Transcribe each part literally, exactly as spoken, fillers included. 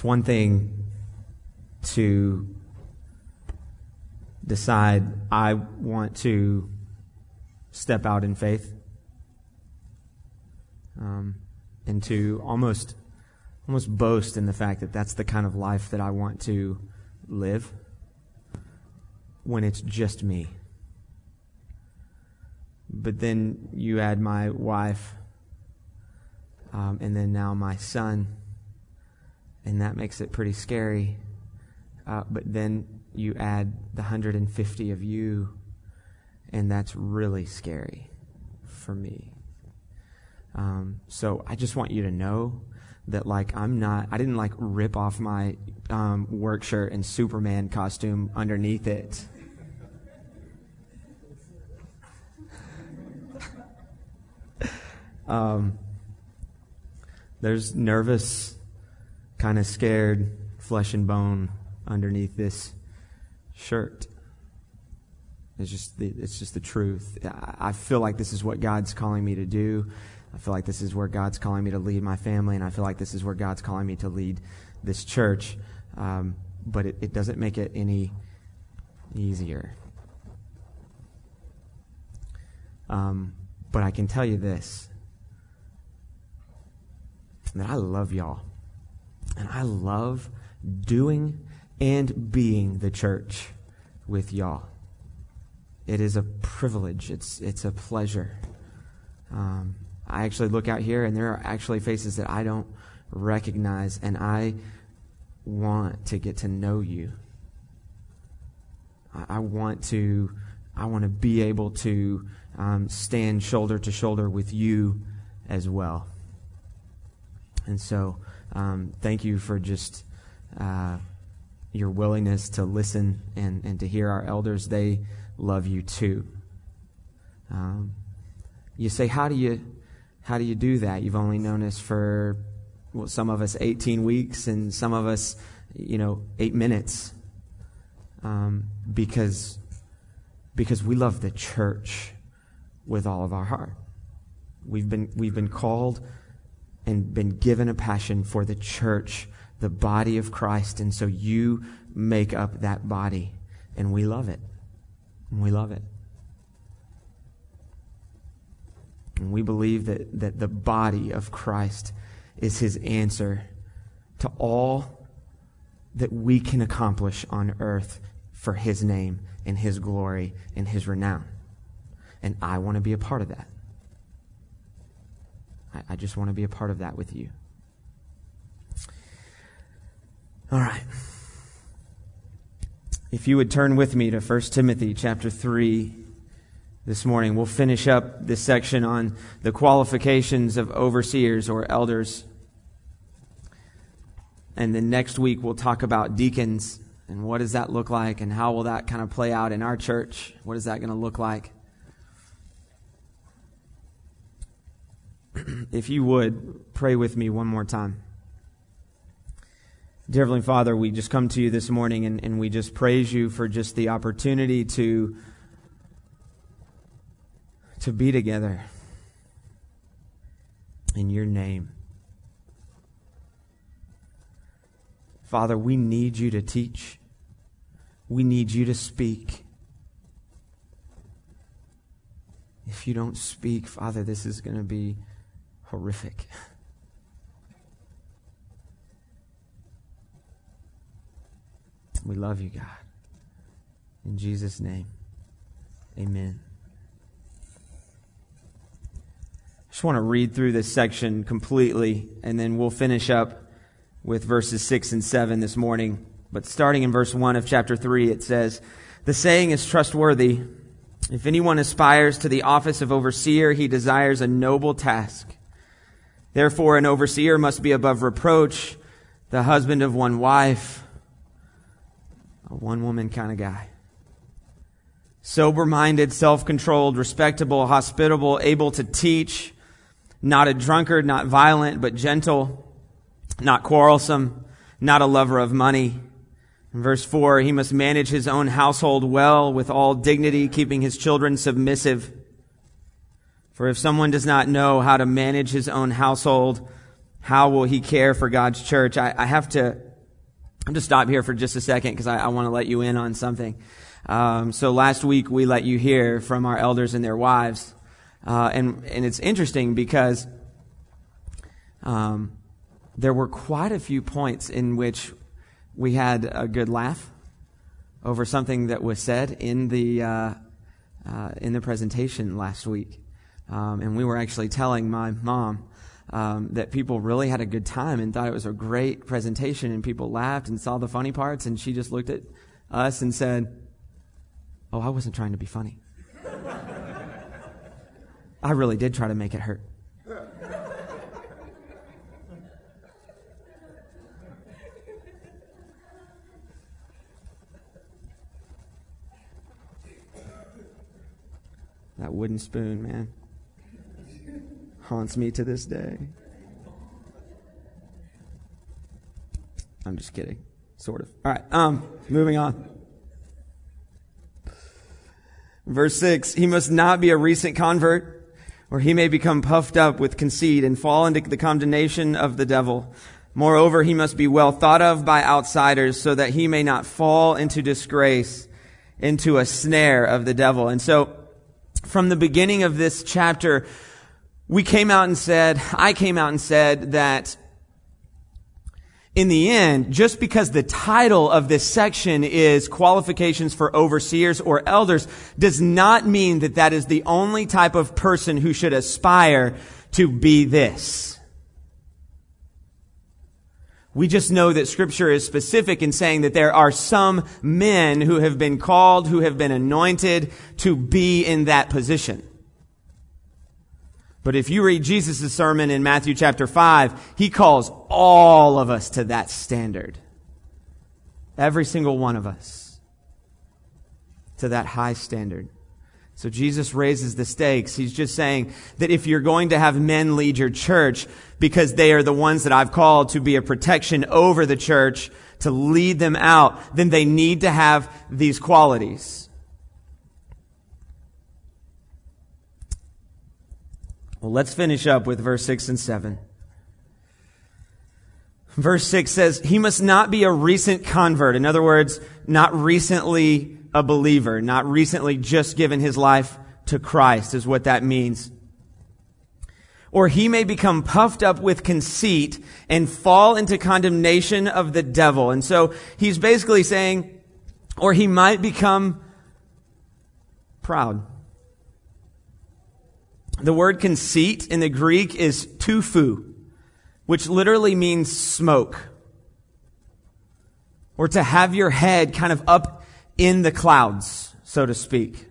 It's one thing to decide I want to step out in faith, um, and to almost almost boast in the fact that that's the kind of life that I want to live when it's just me. But then you add my wife, um, and then now my son, and that makes it pretty scary. Uh, but then you add the one hundred fifty of you, and that's really scary for me. Um, so I just want you to know that, like, I'm not, I didn't, like, rip off my um, work shirt and Superman costume underneath it. um, there's nervous, kind of scared flesh and bone underneath this shirt. It's just the, it's just the truth. I feel like this is what God's calling me to do. I feel like this is where God's calling me to lead my family, and I feel like this is where God's calling me to lead this church. Um, but it, it doesn't make it any easier. Um, but I can tell you this, that I love y'all. And I love doing and being the church with y'all. It is a privilege. It's it's a pleasure. Um, I actually look out here, and there are actually faces that I don't recognize, and I want to get to know you. I, I want to. I want to be able to um, stand shoulder to shoulder with you as well. And so, um, thank you for just uh, your willingness to listen and, and to hear our elders. They love you too. Um, you say, how do you how do you do that? You've only known us for, well, some of us eighteen weeks, and some of us, you know, eight minutes. Um, because because we love the church with all of our heart. We've been we've been called and been given a passion for the church, the body of Christ, and so you make up that body, and we love it. And we love it. And we believe that, that the body of Christ is His answer to all that we can accomplish on earth for His name and His glory and His renown. And I want to be a part of that. I, I just want to be a part of that with you. All right. If you would turn with me to First Timothy chapter three this morning, we'll finish up this section on the qualifications of overseers or elders. And then next week we'll talk about deacons and what does that look like and how will that kind of play out in our church. What is that going to look like? If you would, pray with me one more time. Dear Heavenly Father, we just come to you this morning and, and we just praise you for just the opportunity to, to be together in your name. Father, we need you to teach. We need you to speak. If you don't speak, Father, this is going to be horrific. We love you, God. In Jesus' name, amen. I just want to read through this section completely, and then we'll finish up with verses six and seven this morning. But starting in verse one of chapter three, it says, "The saying is trustworthy. If anyone aspires to the office of overseer, he desires a noble task. Therefore, an overseer must be above reproach, the husband of one wife, a one-woman kind of guy. Sober-minded, self-controlled, respectable, hospitable, able to teach, not a drunkard, not violent, but gentle, not quarrelsome, not a lover of money." In verse four, "He must manage his own household well with all dignity, keeping his children submissive. For if someone does not know how to manage his own household, how will he care for God's church?" I, I have to I'm just stop here for just a second because I, I want to let you in on something. Um, so last week we let you hear from our elders and their wives, uh, and and it's interesting because um, there were quite a few points in which we had a good laugh over something that was said in the uh, uh, in the presentation last week, um, and we were actually telling my mom um, that people really had a good time and thought it was a great presentation, and people laughed and saw the funny parts, and she just looked at us and said, "Oh, I wasn't trying to be funny. I really did try to make it hurt." That wooden spoon, man, haunts me to this day. I'm just kidding. Sort of. All right, um, moving on. Verse six, he must not be a recent convert, or he may become puffed up with conceit and fall into the condemnation of the devil. Moreover, he must be well thought of by outsiders, so that he may not fall into disgrace, into a snare of the devil. And so, from the beginning of this chapter, we came out and said, I came out and said that in the end, just because the title of this section is qualifications for overseers or elders does not mean that that is the only type of person who should aspire to be this. We just know that Scripture is specific in saying that there are some men who have been called, who have been anointed to be in that position. But if you read Jesus' sermon in Matthew chapter five, he calls all of us to that standard. Every single one of us to that high standard. So Jesus raises the stakes. He's just saying that if you're going to have men lead your church, because they are the ones that I've called to be a protection over the church, to lead them out, then they need to have these qualities. Well, let's finish up with verse six and seven. Verse six says, he must not be a recent convert. In other words, not recently a believer, not recently just given his life to Christ is what that means. Or he may become puffed up with conceit and fall into condemnation of the devil. And so he's basically saying, or he might become proud. The word conceit in the Greek is tufu, which literally means smoke, or to have your head kind of up in the clouds, so to speak.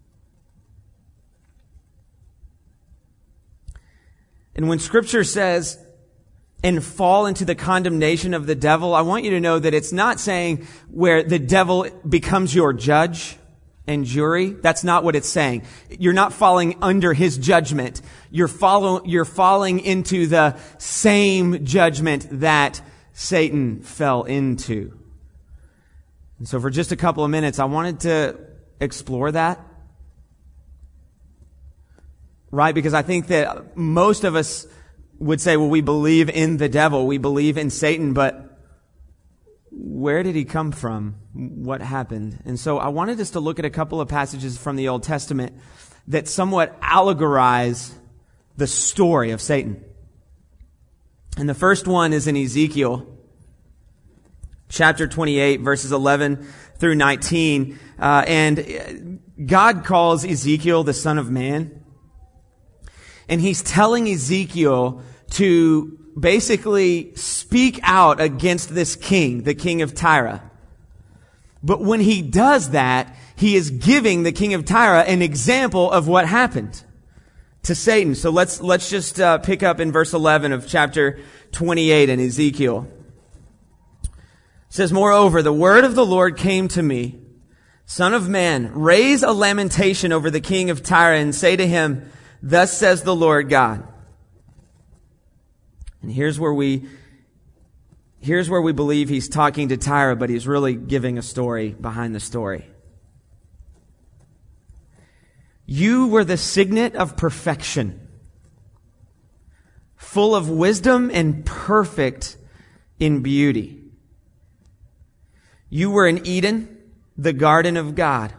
And when Scripture says, and fall into the condemnation of the devil, I want you to know that it's not saying where the devil becomes your judge and jury. That's not what it's saying. You're not falling under his judgment. You're follow, you're falling into the same judgment that Satan fell into. And so for just a couple of minutes, I wanted to explore that. Right? Because I think that most of us would say, well, we believe in the devil, we believe in Satan, but where did he come from? What happened? And so I wanted us to look at a couple of passages from the Old Testament that somewhat allegorize the story of Satan. And the first one is in Ezekiel chapter twenty-eight, verses eleven through nineteen. Uh, and God calls Ezekiel the Son of Man. And he's telling Ezekiel to basically speak out against this king, the king of Tyre. But when he does that, he is giving the king of Tyre an example of what happened to Satan. So let's let's just uh, pick up in verse eleven of chapter twenty-eight in Ezekiel. It says, moreover, the word of the Lord came to me, Son of man, raise a lamentation over the king of Tyre and say to him, thus says the Lord God. And here's where we, here's where we believe he's talking to Tyre, but he's really giving a story behind the story. You were the signet of perfection, full of wisdom and perfect in beauty. You were in Eden, the garden of God.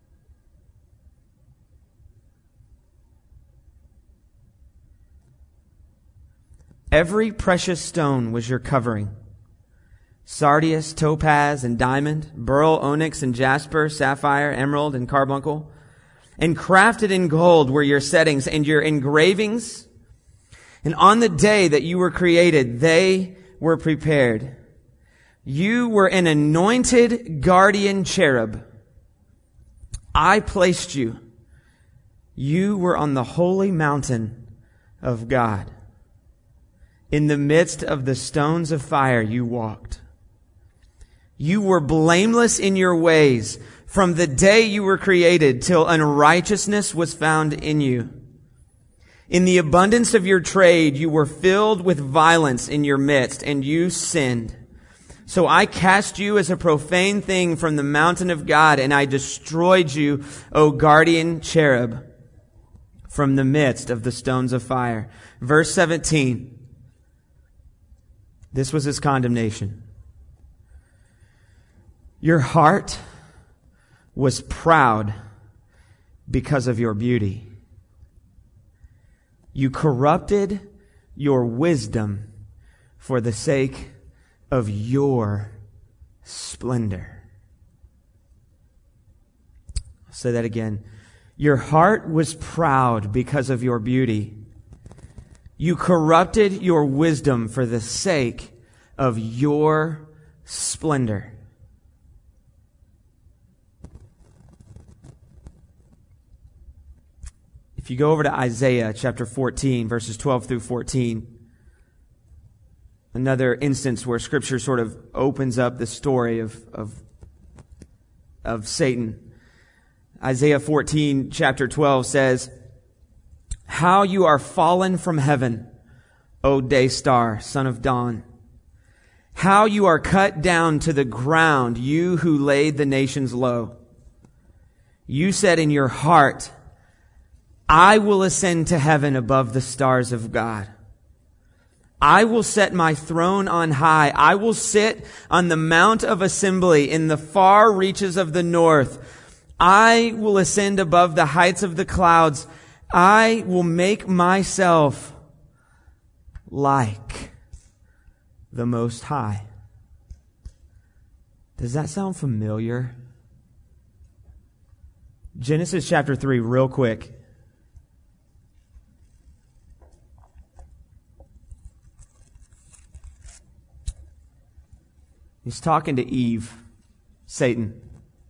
Every precious stone was your covering. Sardius, topaz, and diamond, beryl, onyx, and jasper, sapphire, emerald, and carbuncle. And crafted in gold were your settings and your engravings. And on the day that you were created, they were prepared. You were an anointed guardian cherub. I placed you. You were on the holy mountain of God. In the midst of the stones of fire you walked. You were blameless in your ways from the day you were created till unrighteousness was found in you. In the abundance of your trade you were filled with violence in your midst, and you sinned. So I cast you as a profane thing from the mountain of God, and I destroyed you, O guardian cherub, from the midst of the stones of fire. Verse seventeen. This was his condemnation. Your heart was proud because of your beauty. You corrupted your wisdom for the sake of your splendor. I'll say that again. Your heart was proud because of your beauty. You corrupted your wisdom for the sake of your splendor. If you go over to Isaiah chapter fourteen, verses twelve through fourteen, another instance where Scripture sort of opens up the story of, of, of Satan. Isaiah fourteen, chapter twelve says, "How you are fallen from heaven, O day star, son of dawn. How you are cut down to the ground, you who laid the nations low. You said in your heart, I will ascend to heaven above the stars of God. I will set my throne on high. I will sit on the mount of assembly in the far reaches of the north. I will ascend above the heights of the clouds. I will make myself like the Most High." Does that sound familiar? Genesis chapter three, real quick. He's talking to Eve, Satan.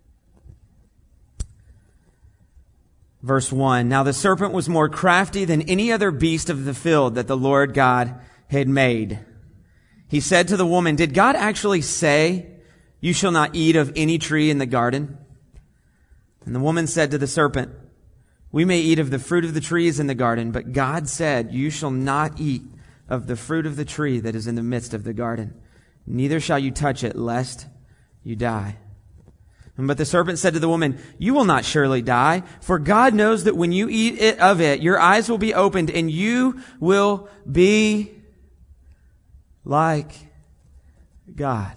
Verse one, "Now the serpent was more crafty than any other beast of the field that the Lord God had made. He said to the woman, 'Did God actually say, you shall not eat of any tree in the garden?' And the woman said to the serpent, 'We may eat of the fruit of the trees in the garden, but God said, you shall not eat of the fruit of the tree that is in the midst of the garden. Neither shall you touch it, lest you die.' But the serpent said to the woman, 'You will not surely die, for God knows that when you eat it of it, your eyes will be opened, and you will be like God.'"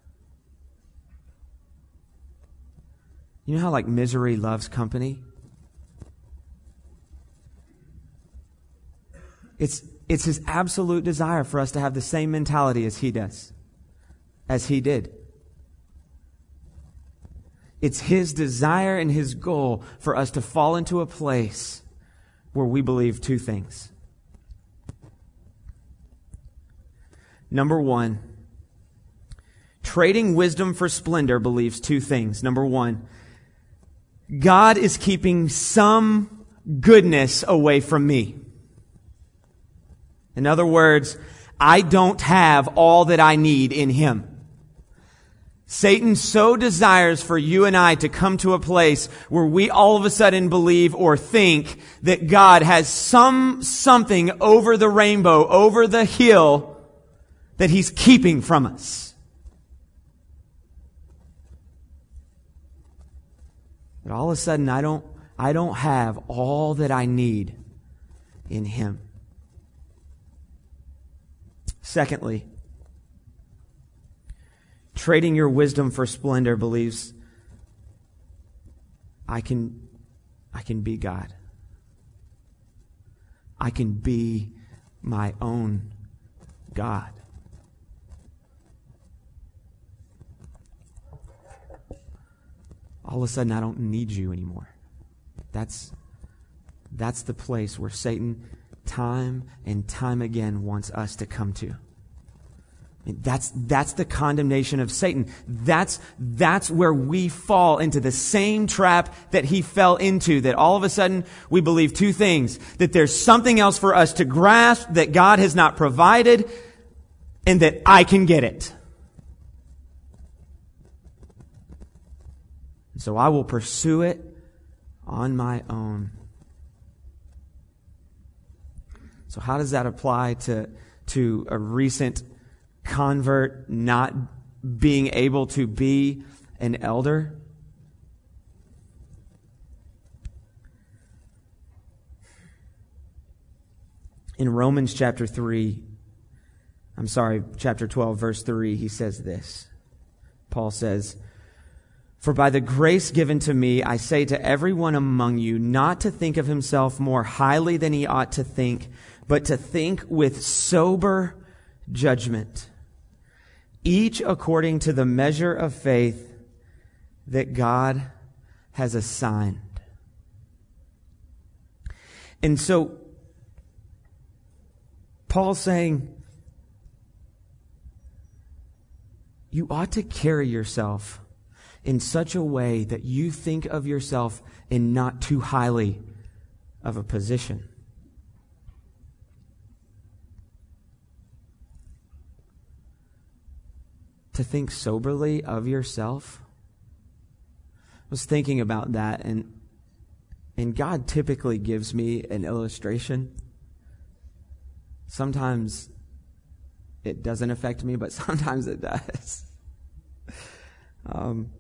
You know how like misery loves company? It's, it's his absolute desire for us to have the same mentality as he does, as he did. It's his desire and his goal for us to fall into a place where we believe two things. Number one, trading wisdom for splendor believes two things. Number one, God is keeping some goodness away from me. In other words, I don't have all that I need in him. Satan so desires for you and I to come to a place where we all of a sudden believe or think that God has some something over the rainbow, over the hill, that he's keeping from us. But all of a sudden, I don't, I don't have all that I need in him. Secondly, trading your wisdom for splendor, believes I can, I can be God. I can be my own God. All of a sudden, I don't need you anymore. That's, that's the place where Satan, time and time again, wants us to come to. That's, that's the condemnation of Satan. That's, that's where we fall into the same trap that he fell into. That all of a sudden we believe two things. That there's something else for us to grasp that God has not provided, and that I can get it. So I will pursue it on my own. So how does that apply to, to a recent convert not being able to be an elder? In Romans chapter three, I'm sorry, chapter twelve, verse three, he says this. Paul says, "For by the grace given to me, I say to everyone among you not to think of himself more highly than he ought to think, but to think with sober judgment, each according to the measure of faith that God has assigned." And so, Paul's saying, you ought to carry yourself in such a way that you think of yourself in not too highly of a position. To think soberly of yourself. I was thinking about that, and and God typically gives me an illustration. Sometimes it doesn't affect me, but sometimes it does. Um,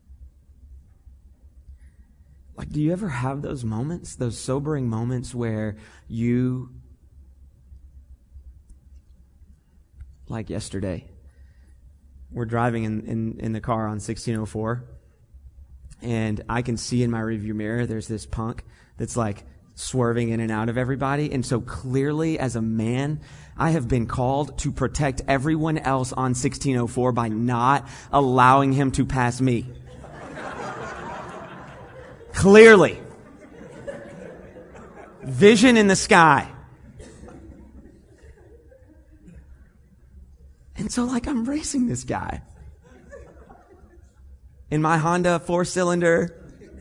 like, do you ever have those moments, those sobering moments where you, like yesterday, we're driving in, in, in the car on sixteen oh four, and I can see in my rearview mirror there's this punk that's like swerving in and out of everybody. And so clearly, as a man, I have been called to protect everyone else on sixteen oh four by not allowing him to pass me. Clearly. Vision in the sky. And so, like, I'm racing this guy in my Honda four-cylinder.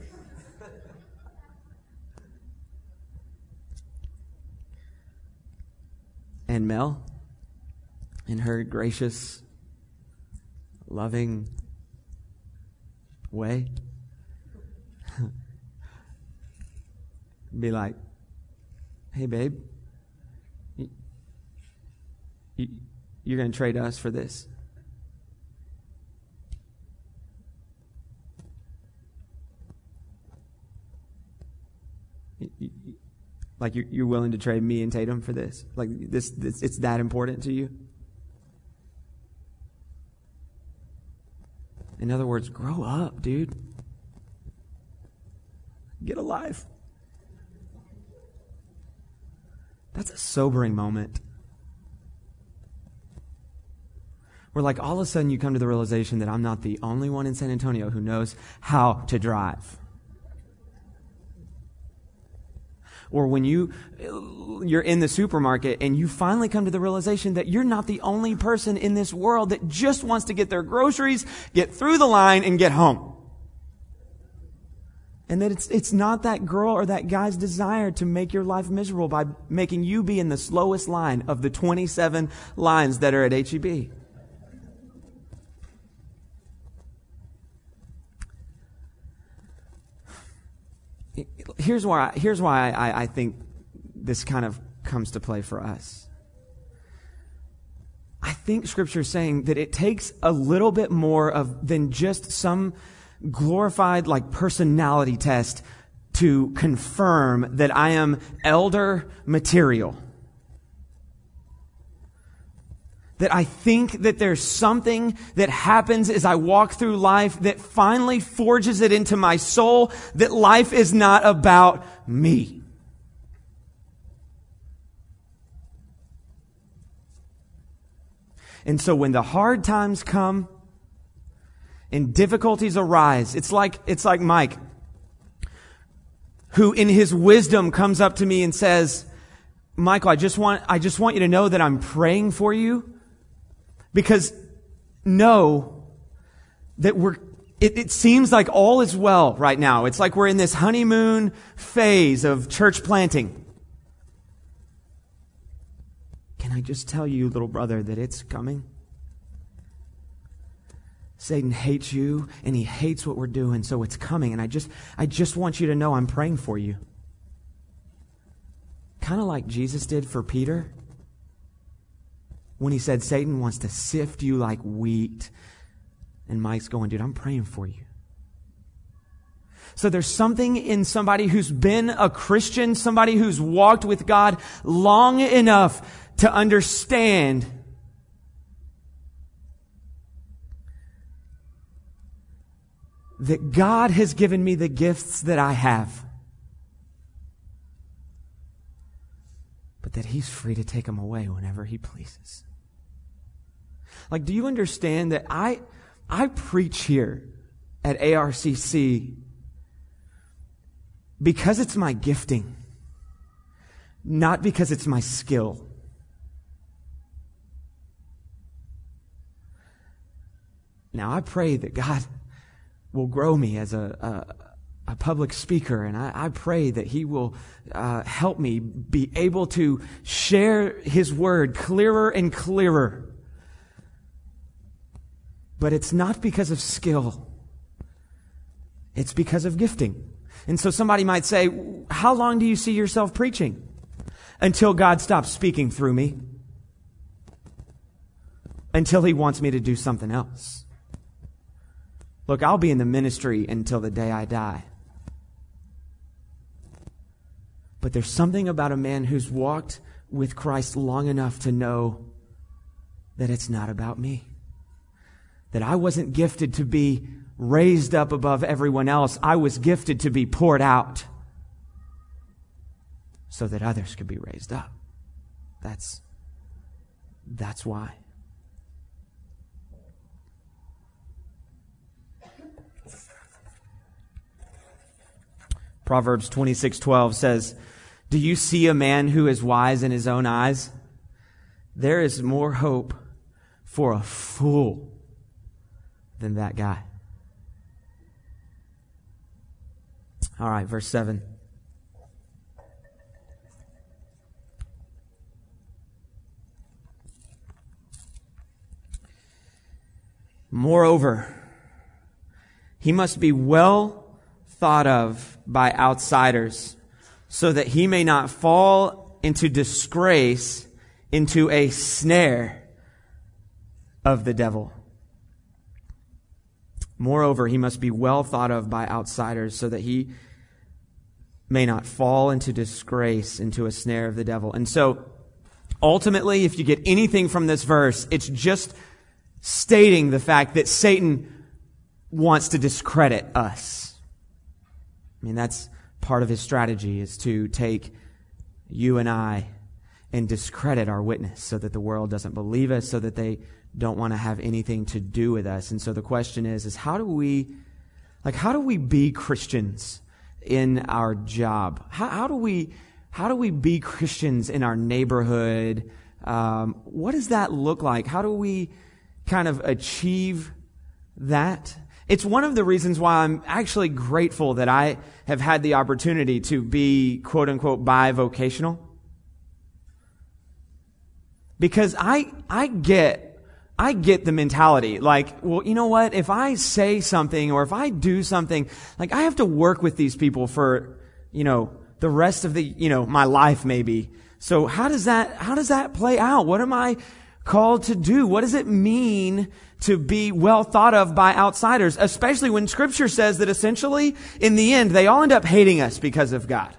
And Mel, in her gracious, loving way, be like, "Hey, babe, you, you, you're going to trade us for this?" You, you, Like you're, you're willing to trade me and Tatum for this? Like this, this, it's that important to you? In other words, grow up, dude. Get a life. That's a sobering moment. Where like all of a sudden you come to the realization that I'm not the only one in San Antonio who knows how to drive. Or when you, you're in the supermarket and you finally come to the realization that you're not the only person in this world that just wants to get their groceries, get through the line, and get home. And that it's, it's not that girl or that guy's desire to make your life miserable by making you be in the slowest line of the twenty-seven lines that are at H E B. Here's why, here's why I, I think this kind of comes to play for us. I think Scripture is saying that it takes a little bit more of than just some glorified like personality test to confirm that I am elder material. that I think that there's something that happens as I walk through life that finally forges it into my soul that life is not about me. And so when the hard times come and difficulties arise, it's like, it's like Mike, who in his wisdom comes up to me and says, Michael, I just want, I just want you to know that I'm praying for you. Because know that we're, it, it seems like all is well right now. It's like we're in this honeymoon phase of church planting. Can I just tell you, little brother, that it's coming? Satan hates you and he hates what we're doing, so it's coming. And I just, I just want you to know I'm praying for you. Kind of like Jesus did for Peter. When he said, Satan wants to sift you like wheat. And Mike's going, dude, I'm praying for you. So there's something in somebody who's been a Christian, somebody who's walked with God long enough to understand that God has given me the gifts that I have, but that He's free to take them away whenever He pleases. Like, do you understand that I I preach here at A R C C because it's my gifting, not because it's my skill. Now, I pray that God will grow me as a, a, a public speaker, and I, I pray that He will uh, help me be able to share His word clearer and clearer. But it's not because of skill. It's because of gifting. And so somebody might say, how long do you see yourself preaching? Until God stops speaking through me. Until He wants me to do something else. Look, I'll be in the ministry until the day I die. But there's something about a man who's walked with Christ long enough to know that it's not about me. That I wasn't gifted to be raised up above everyone else. I was gifted to be poured out so that others could be raised up. That's, that's why. Proverbs twenty-six twelve says, do you see a man who is wise in his own eyes? There is more hope for a fool than that guy. All right, verse seven. Moreover, he must be well thought of by outsiders, so that he may not fall into disgrace, into a snare of the devil. Moreover, he must be well thought of by outsiders, so that he may not fall into disgrace, into a snare of the devil. And so, ultimately, if you get anything from this verse, it's just stating the fact that Satan wants to discredit us. I mean, that's part of his strategy, is to take you and I and discredit our witness so that the world doesn't believe us, so that they don't want to have anything to do with us. And so the question is, is how do we, like, how do we be Christians in our job? How, how do we, how do we be Christians in our neighborhood? Um, what does that look like? How do we kind of achieve that? It's one of the reasons why I'm actually grateful that I have had the opportunity to be, quote unquote, bivocational. Because I, I get, I get the mentality, like, well, you know what? If I say something or if I do something, like, I have to work with these people for, you know, the rest of the, you know, my life maybe. So how does that, how does that play out? What am I called to do? What does it mean to be well thought of by outsiders? Especially when Scripture says that essentially, in the end, they all end up hating us because of God.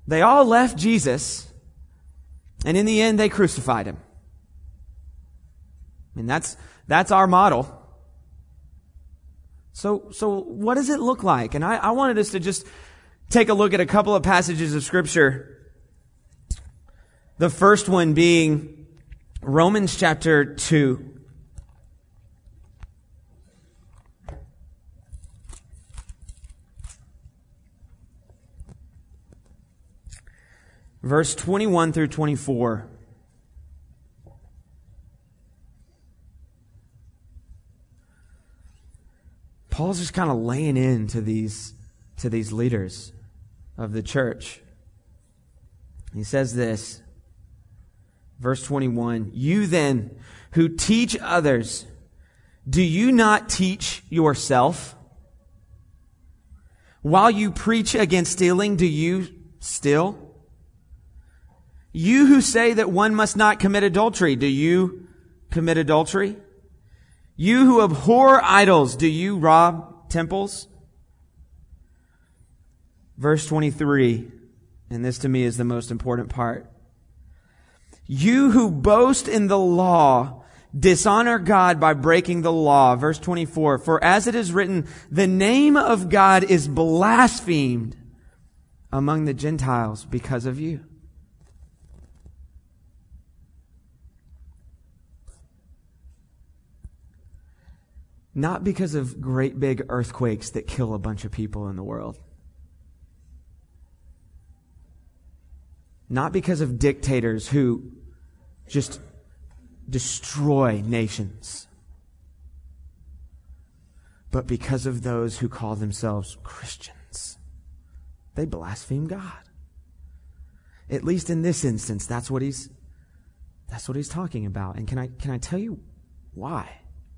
They all left Jesus, and in the end, they crucified him. And that's, that's our model. So, so what does it look like? And I, I wanted us to just take a look at a couple of passages of Scripture. The first one being Romans chapter two. Verse twenty-one through twenty-four. Paul's just kind of laying into these, to these leaders of the church. He says this, verse twenty-one, "You then who teach others, do you not teach yourself? While you preach against stealing, do you steal? You who say that one must not commit adultery, do you commit adultery? You who abhor idols, do you rob temples?" Verse twenty-three, and this to me is the most important part. "You who boast in the law, dishonor God by breaking the law." Verse twenty-four, "For as it is written, the name of God is blasphemed among the Gentiles because of you." Not because of great big earthquakes that kill a bunch of people in the world. Not because of dictators who just destroy nations. But because of those who call themselves Christians. They blaspheme God. At least in this instance, that's what he's that's what he's talking about. And can I can I tell you why?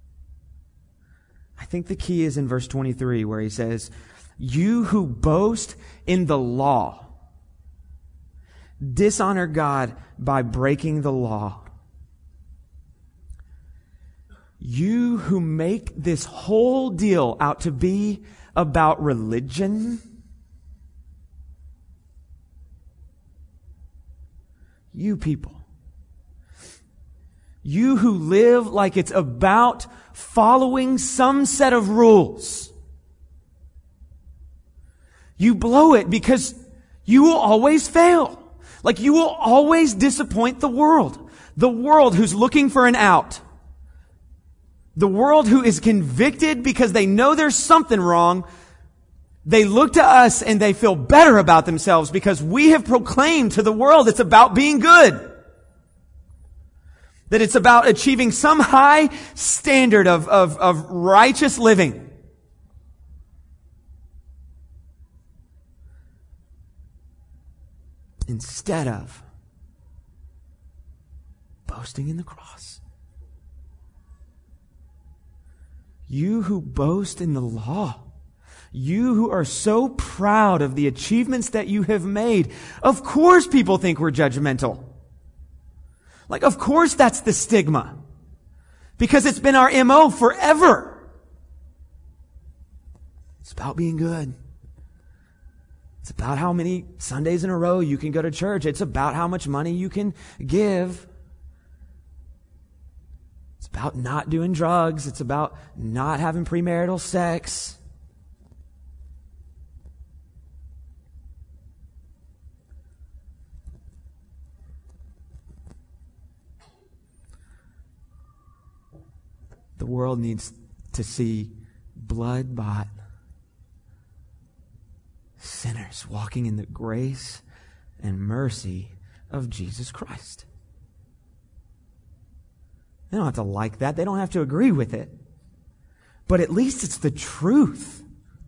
I think the key is in verse twenty-three where he says, "You who boast in the law, dishonor God by breaking the law." You who make this whole deal out to be about religion, you people, you who live like it's about following some set of rules, you blow it because you will always fail. Like you will always disappoint the world. The world who's looking for an out. The world who is convicted because they know there's something wrong. They look to us and they feel better about themselves because we have proclaimed to the world it's about being good. That it's about achieving some high standard of, of, of righteous living. Instead of boasting in the cross. You who boast in the law, you who are so proud of the achievements that you have made, of course people think we're judgmental. Like, of course that's the stigma. Because it's been our M O forever. It's about being good. It's about how many Sundays in a row you can go to church. It's about how much money you can give. It's about not doing drugs. It's about not having premarital sex. The world needs to see blood-bought sinners walking in the grace and mercy of Jesus Christ. They don't have to like that. They don't have to agree with it. But at least it's the truth.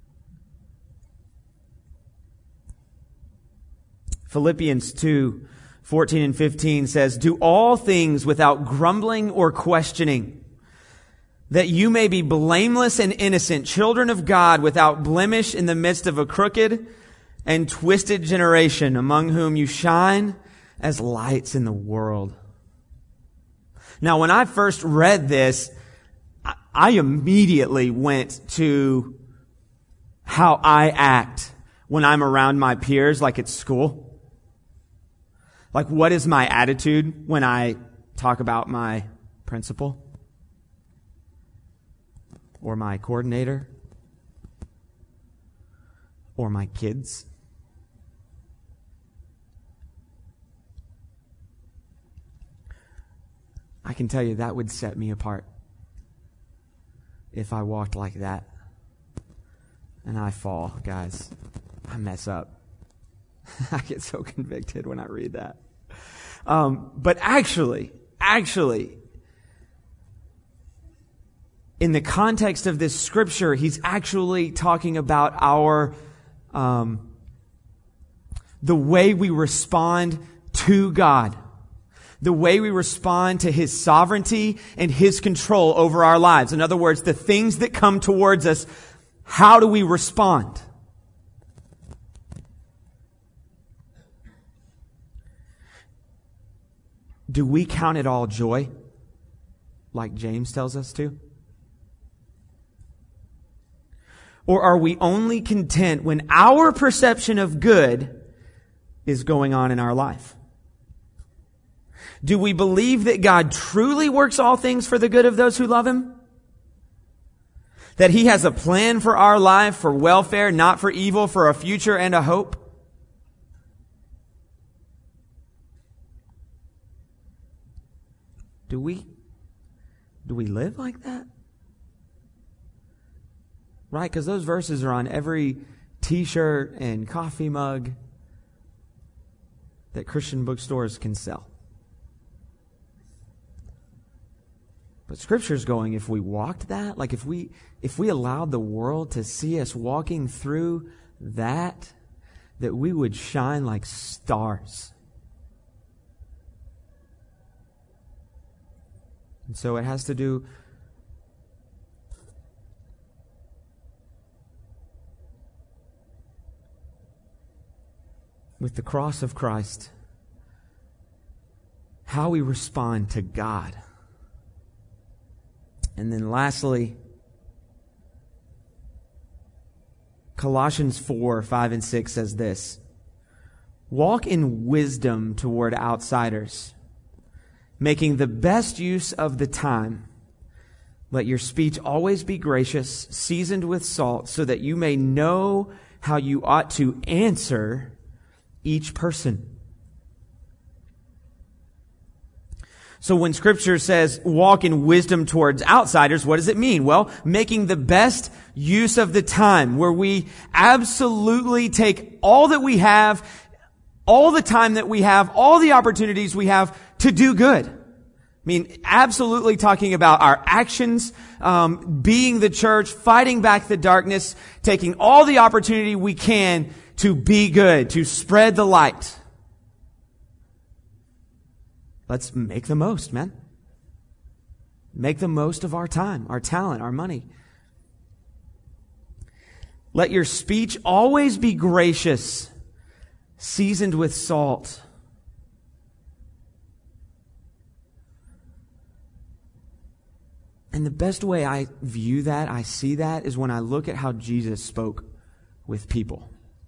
Philippians two, fourteen and fifteen says, "Do all things without grumbling or questioning, that you may be blameless and innocent, children of God, without blemish in the midst of a crooked and twisted generation, among whom you shine as lights in the world." Now, when I first read this, I immediately went to how I act when I'm around my peers, like at school. Like, what is my attitude when I talk about my principal? Or my coordinator? Or my kids? I can tell you that would set me apart if I walked like that. And I fall, guys. I mess up. I get so convicted when I read that. Um, but actually, actually, in the context of this scripture, he's actually talking about our, um, the way we respond to God. The way we respond to His sovereignty and His control over our lives. In other words, the things that come towards us, how do we respond? Do we count it all joy, like James tells us to? Or are we only content when our perception of good is going on in our life? Do we believe that God truly works all things for the good of those who love Him? That He has a plan for our life, for welfare, not for evil, for a future and a hope? Do we, do we live like that? Right? Because those verses are on every t-shirt and coffee mug that Christian bookstores can sell. But Scripture's going, if we walked that, like if we if we allowed the world to see us walking through that, that we would shine like stars. And so it has to do with the cross of Christ, how we respond to God. And then lastly, Colossians four, five and six says this: walk in wisdom toward outsiders, making the best use of the time. Let your speech always be gracious, seasoned with salt, so that you may know how you ought to answer each person. So when Scripture says walk in wisdom towards outsiders, what does it mean? Well, making the best use of the time, where we absolutely take all that we have, all the time that we have, all the opportunities we have to do good. I mean, absolutely talking about our actions, um, being the church, fighting back the darkness, taking all the opportunity we can to be good, to spread the light. Let's make the most, man. Make the most of our time, our talent, our money. Let your speech always be gracious, seasoned with salt. And the best way I view that, I see that, is when I look at how Jesus spoke with people.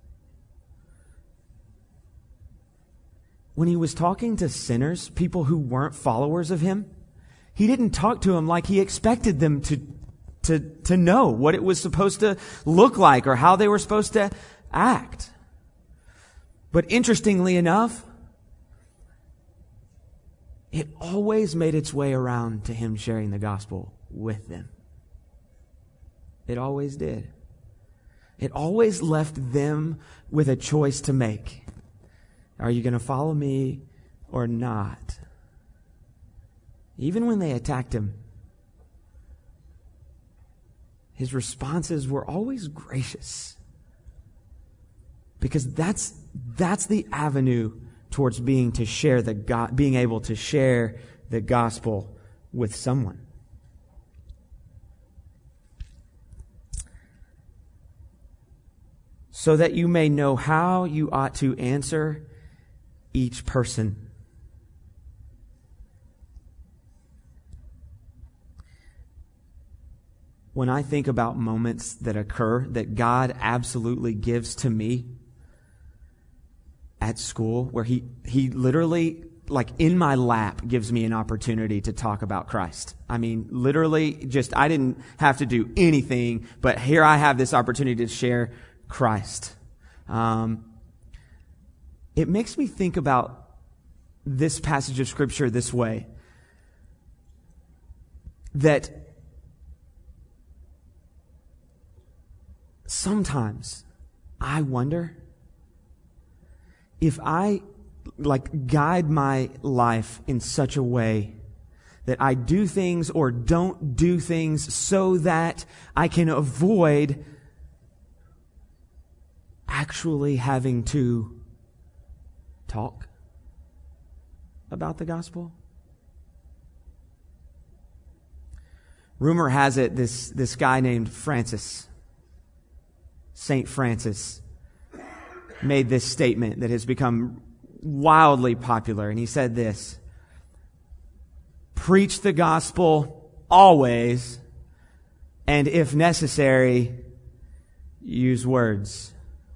When He was talking to sinners, people who weren't followers of Him, He didn't talk to them like He expected them to, to, to know what it was supposed to look like or how they were supposed to act. But interestingly enough, it always made its way around to Him sharing the gospel with them. It always did. It always left them with a choice to make. Are you going to follow me or not? Even when they attacked Him, His responses were always gracious. Because that's that's the avenue towards being to share the go- being able to share the gospel with someone. So that you may know how you ought to answer each person. When I think about moments that occur that God absolutely gives to me at school where he, he literally, like in my lap, gives me an opportunity to talk about Christ. I mean, literally just, I didn't have to do anything, but here I have this opportunity to share Christ. Um, it makes me think about this passage of Scripture this way. That sometimes I wonder if I like guide my life in such a way that I do things or don't do things so that I can avoid actually having to talk about the gospel. Rumor has it this, this guy named Francis, Saint Francis, made this statement that has become wildly popular. And he said this: preach the gospel always, and if necessary, use words.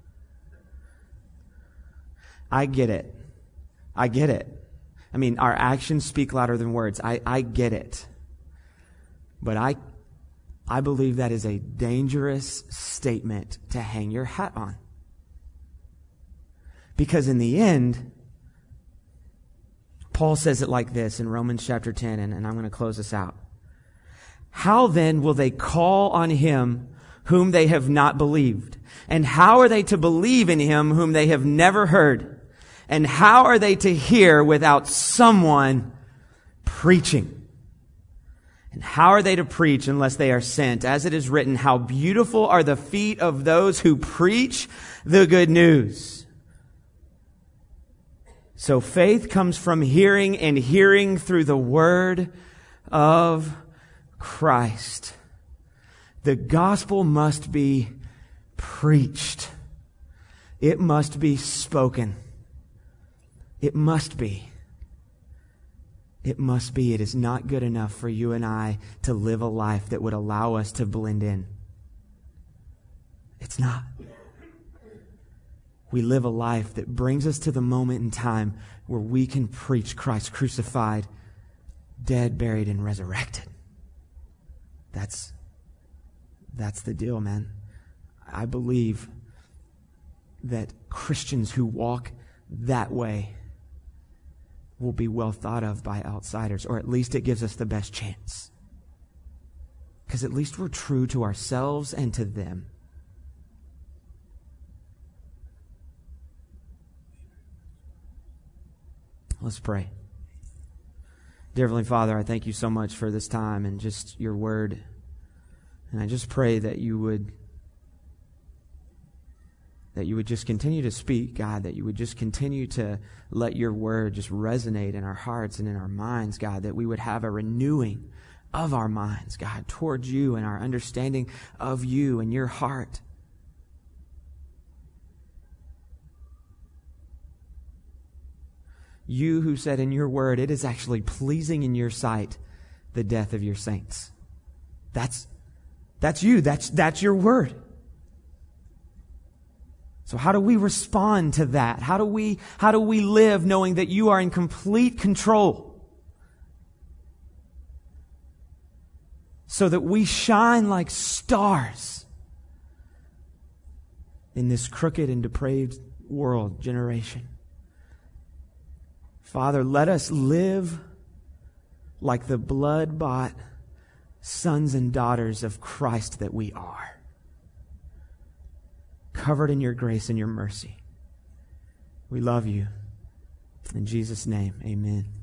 I get it. I get it. I mean, our actions speak louder than words. I, I get it. But I, I believe that is a dangerous statement to hang your hat on. Because in the end, Paul says it like this in Romans chapter ten, and, and I'm going to close this out. How then will they call on him whom they have not believed? And how are they to believe in him whom they have never heard? And how are they to hear without someone preaching? And how are they to preach unless they are sent? As it is written, how beautiful are the feet of those who preach the good news. So faith comes from hearing, and hearing through the word of Christ. The gospel must be preached. It must be spoken. It must be. It must be. It is not good enough for you and I to live a life that would allow us to blend in. It's not. We live a life that brings us to the moment in time where we can preach Christ crucified, dead, buried, and resurrected. That's, that's the deal, man. I believe that Christians who walk that way will be well thought of by outsiders, or at least it gives us the best chance. Because at least we're true to ourselves and to them. Let's pray. Dear Heavenly Father, I thank you so much for this time and just your word. And I just pray that you would that you would just continue to speak, God, that you would just continue to let your word just resonate in our hearts and in our minds, God, that we would have a renewing of our minds, God, towards you and our understanding of you and your heart. You who said in your word, it is actually pleasing in your sight, the death of your saints. That's, that's you. That's, that's your word. So how do we respond to that? How do we, how do we live knowing that you are in complete control? So that we shine like stars in this crooked and depraved world, generation. Father, let us live like the blood-bought sons and daughters of Christ that we are. Covered in your grace and your mercy. We love you. In Jesus' name, amen.